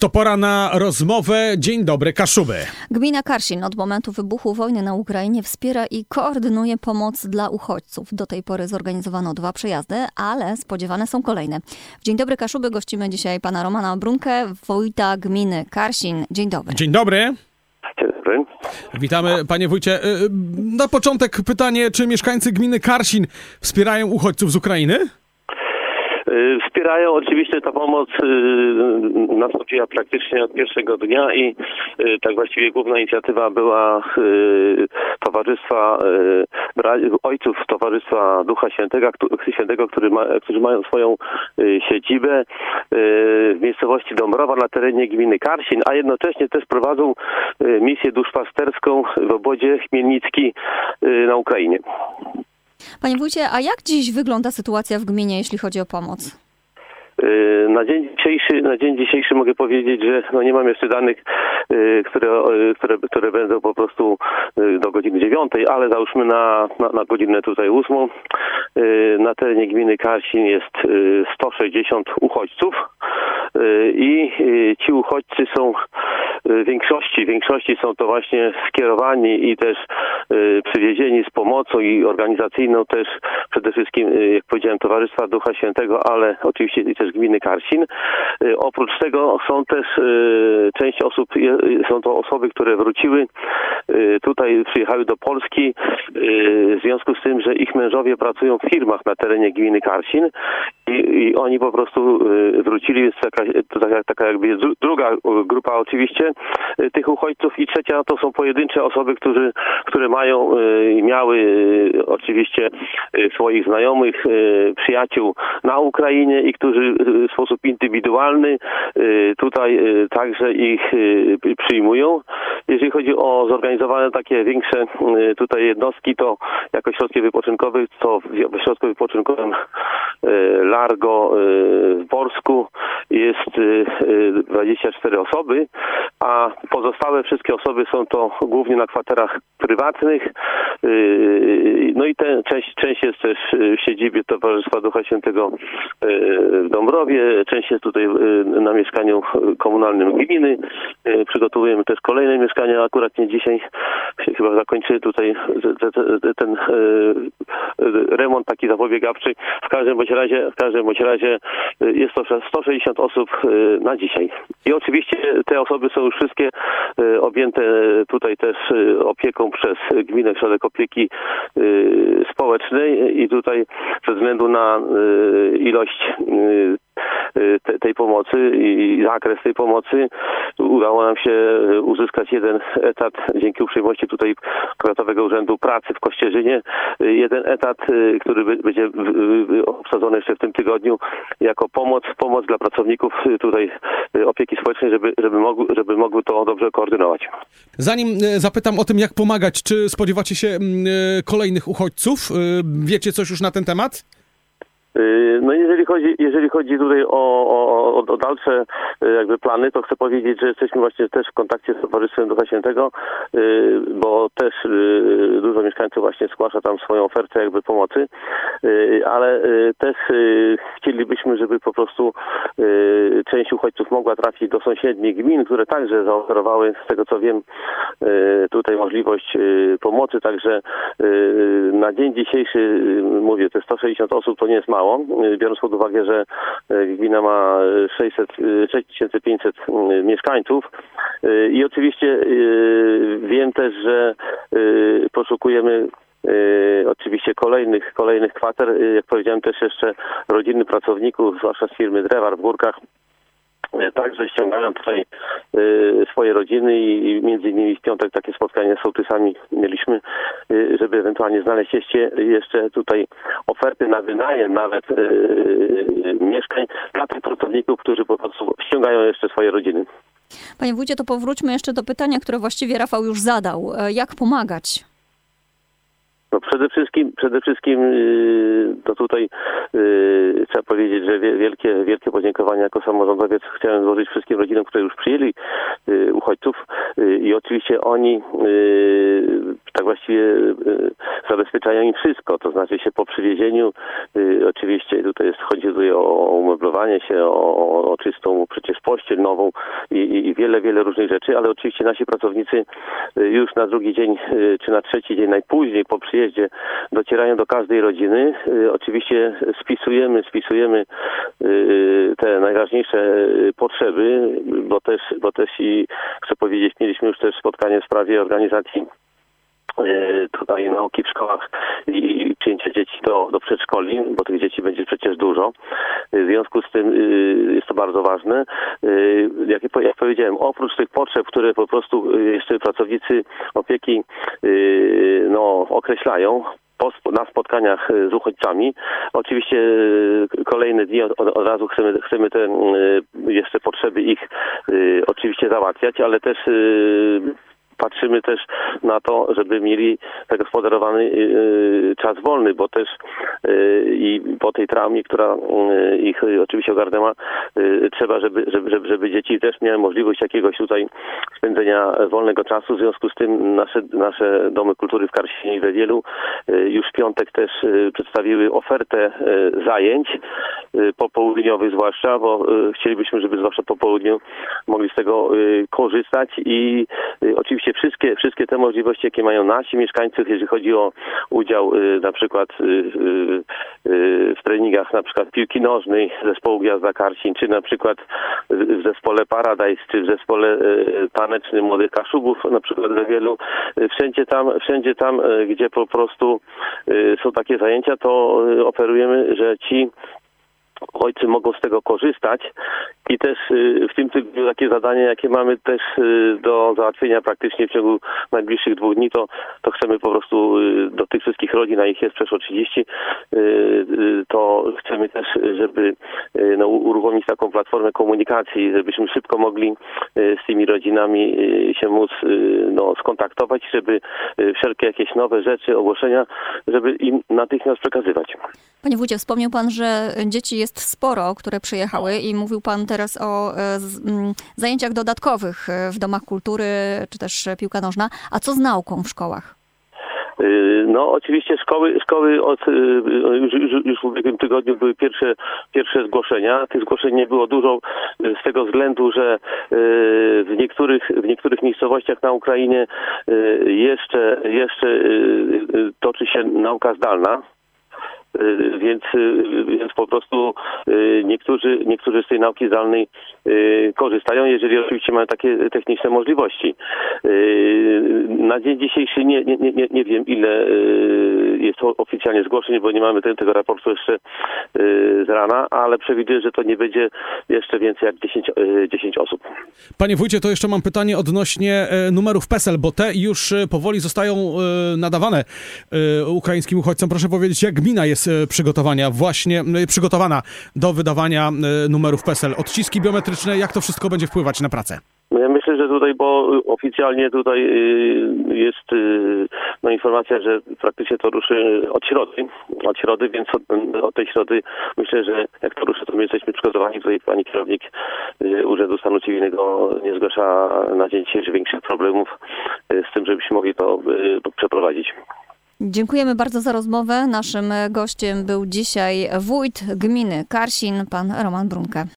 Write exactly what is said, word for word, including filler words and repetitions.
To pora na rozmowę. Dzień dobry, Kaszuby. Gmina Karsin od momentu wybuchu wojny na Ukrainie wspiera i koordynuje pomoc dla uchodźców. Do tej pory zorganizowano dwa przejazdy, ale spodziewane są kolejne. W Dzień dobry, Kaszuby gościmy dzisiaj pana Romana Brunkę, wójta gminy Karsin. Dzień dobry. Dzień dobry. Dzień dobry. Witamy, panie wójcie. Na początek pytanie, czy mieszkańcy gminy Karsin wspierają uchodźców z Ukrainy? Wspierają. Oczywiście ta pomoc nastąpiła praktycznie od pierwszego dnia i tak właściwie główna inicjatywa była Towarzystwa Ojców Towarzystwa Ducha Świętego, Świętego który ma, którzy mają swoją siedzibę w miejscowości Dąbrowa na terenie gminy Karsin, a jednocześnie też prowadzą misję duszpasterską w obozie Chmielnicki na Ukrainie. Panie wójcie, a jak dziś wygląda sytuacja w gminie, jeśli chodzi o pomoc? Na dzień dzisiejszy, na dzień dzisiejszy mogę powiedzieć, że no nie mam jeszcze danych, które, które, które będą po prostu do godziny dziewiątej, ale załóżmy na, na, na godzinę tutaj ósmą. Na terenie gminy Karsin jest sto sześćdziesiąt uchodźców i ci uchodźcy są w większości, w większości są to właśnie skierowani i też przywiezieni z pomocą i organizacyjną też przede wszystkim, jak powiedziałem, Towarzystwa Ducha Świętego, ale oczywiście i też gminy Karsin. Oprócz tego są też część osób, są to osoby, które wróciły tutaj, przyjechały do Polski w związku z tym, że ich mężowie pracują w firmach na terenie gminy Karsin i, i oni po prostu wrócili. Jest taka, taka, taka jakby druga grupa oczywiście tych uchodźców i trzecia to są pojedyncze osoby, którzy, które mają i miały oczywiście swoich znajomych, przyjaciół na Ukrainie i którzy w sposób indywidualny tutaj także ich przyjmują. Jeżeli chodzi o zorganizowane takie większe tutaj jednostki, to jako ośrodki wypoczynkowe, to w ośrodku wypoczynkowym Largo w Borsku jest dwadzieścia cztery osoby, a pozostałe wszystkie osoby są to głównie na kwaterach prywatnych. No i ten, część, część jest też w siedzibie Towarzystwa Ducha Świętego w Dąbrowie, część jest tutaj na mieszkaniu komunalnym gminy. Przygotowujemy też kolejne mieszkania. Akurat nie dzisiaj się chyba zakończy tutaj ten remont taki zapobiegawczy. W każdym bądź razie, w każdym bądź razie jest to sto sześćdziesiąt osób na dzisiaj. I oczywiście te osoby są już wszystkie objęte tutaj też opieką przez Gminny Ośrodek Opieki Społecznej i tutaj ze względu na ilość Te, tej pomocy i zakres tej pomocy udało nam się uzyskać jeden etat dzięki uprzejmości tutaj Powiatowego Urzędu Pracy w Kościerzynie. Jeden etat, który będzie obsadzony jeszcze w tym tygodniu jako pomoc, pomoc dla pracowników tutaj opieki społecznej, żeby, żeby, mogły, żeby mogły to dobrze koordynować. Zanim zapytam o tym, jak pomagać, czy spodziewacie się kolejnych uchodźców? Wiecie coś już na ten temat? No jeżeli chodzi, jeżeli chodzi tutaj o, o, o dalsze jakby plany, to chcę powiedzieć, że jesteśmy właśnie też w kontakcie z Towarzystwem Ducha Świętego, bo też dużo mieszkańców właśnie zgłasza tam swoją ofertę jakby pomocy, ale też chcielibyśmy, żeby po prostu część uchodźców mogła trafić do sąsiednich gmin, które także zaoferowały, z tego co wiem, tutaj możliwość pomocy, także na dzień dzisiejszy, mówię, te sto sześćdziesiąt osób to nie jest mało, biorąc pod uwagę, że gmina ma sześć tysięcy pięćset mieszkańców i oczywiście wiem też, że poszukujemy oczywiście kolejnych, kolejnych kwater, jak powiedziałem też jeszcze rodziny pracowników, zwłaszcza z firmy Drewar w Górkach. Także ściągają tutaj y, swoje rodziny i między innymi w piątek takie spotkanie z sołtysami mieliśmy, y, żeby ewentualnie znaleźć jeszcze, jeszcze tutaj oferty na wynajem nawet y, y, mieszkań dla tych pracowników, którzy po prostu ściągają jeszcze swoje rodziny. Panie wójcie, to powróćmy jeszcze do pytania, które właściwie Rafał już zadał. Jak pomagać? No przede wszystkim, przede wszystkim to tutaj yy, trzeba powiedzieć, że wielkie, wielkie podziękowania jako samorządowiec chciałem złożyć wszystkim rodzinom, które już przyjęli yy, uchodźców yy, i oczywiście oni yy, tak właściwie zabezpieczają im wszystko, to znaczy się po przywiezieniu, oczywiście tutaj jest, chodzi tutaj o umeblowanie się, o, o czystą przecież pościel nową i, i wiele, wiele różnych rzeczy, ale oczywiście nasi pracownicy już na drugi dzień, czy na trzeci dzień najpóźniej po przyjeździe docierają do każdej rodziny. Oczywiście spisujemy, spisujemy te najważniejsze potrzeby, bo też, bo też i chcę powiedzieć, mieliśmy już też spotkanie w sprawie organizacji tutaj nauki w szkołach i przyjęcia dzieci do, do przedszkoli, bo tych dzieci będzie przecież dużo. W związku z tym jest to bardzo ważne. Jak, jak powiedziałem, oprócz tych potrzeb, które po prostu jeszcze pracownicy opieki no, określają, na spotkaniach z uchodźcami. Oczywiście kolejne dni od, od razu chcemy, chcemy te jeszcze potrzeby ich oczywiście załatwiać, ale też patrzymy też na to, żeby mieli zagospodarowany yy, czas wolny, bo też yy, i po tej traumie, która yy, ich yy, oczywiście ogarnęła, yy, trzeba, żeby, żeby, żeby, żeby dzieci też miały możliwość jakiegoś tutaj spędzenia wolnego czasu. W związku z tym nasze, nasze domy kultury w Karsinie i we Wielu yy, już w piątek też yy, przedstawiły ofertę yy, zajęć yy, popołudniowych zwłaszcza, bo yy, chcielibyśmy, żeby zwłaszcza po południu mogli z tego yy, korzystać i yy, oczywiście Wszystkie, wszystkie te możliwości, jakie mają nasi mieszkańcy, jeżeli chodzi o udział y, na przykład y, y, y, w treningach na przykład piłki nożnej zespołu Gwiazda Karsin, czy na przykład w zespole Paradise, czy w zespole y, tanecznym Młodych Kaszubów, na przykład we Wielu. Y, wszędzie tam, wszędzie tam, y, gdzie po prostu y, są takie zajęcia, to y, oferujemy, że ci ojcy mogą z tego korzystać i też w tym tygodniu takie zadanie, jakie mamy też do załatwienia praktycznie w ciągu najbliższych dwóch dni, to, to chcemy po prostu do tych wszystkich rodzin, a ich jest przeszło trzydzieści, to chcemy też, żeby no, uruchomić taką platformę komunikacji, żebyśmy szybko mogli z tymi rodzinami się móc no, skontaktować, żeby wszelkie jakieś nowe rzeczy, ogłoszenia, żeby im natychmiast przekazywać. Panie wójcie, wspomniał pan, że dzieci jest sporo, które przyjechały i mówił pan teraz o e, z, m, zajęciach dodatkowych w domach kultury, czy też piłka nożna. A co z nauką w szkołach? No oczywiście szkoły, szkoły od, już, już, już w ubiegłym tygodniu były pierwsze, pierwsze zgłoszenia. Tych zgłoszeń nie było dużo z tego względu, że w niektórych, w niektórych miejscowościach na Ukrainie jeszcze, jeszcze toczy się nauka zdalna. Więc, więc po prostu niektórzy, niektórzy z tej nauki zdalnej korzystają, jeżeli oczywiście mają takie techniczne możliwości. Na dzień dzisiejszy nie, nie, nie, nie wiem, ile jest oficjalnie zgłoszeń, bo nie mamy tego raportu jeszcze z rana, ale przewiduję, że to nie będzie jeszcze więcej jak dziesięć, dziesięć osób. Panie wójcie, to jeszcze mam pytanie odnośnie numerów PESEL, bo te już powoli zostają nadawane ukraińskim uchodźcom. Proszę powiedzieć, jak gmina jest przygotowania właśnie, przygotowana do wydawania numerów PESEL. Odciski biometryczne, jak to wszystko będzie wpływać na pracę? No ja myślę, że tutaj, bo oficjalnie tutaj jest no, informacja, że praktycznie to ruszy od środy, od środy, więc od, od tej środy myślę, że jak to ruszy, to my jesteśmy przygotowani. Tutaj pani kierownik Urzędu Stanu Cywilnego nie zgłasza na dzień dzisiejszy większych problemów z tym, żebyśmy mogli to przeprowadzić. Dziękujemy bardzo za rozmowę. Naszym gościem był dzisiaj wójt gminy Karsin, pan Roman Brunke.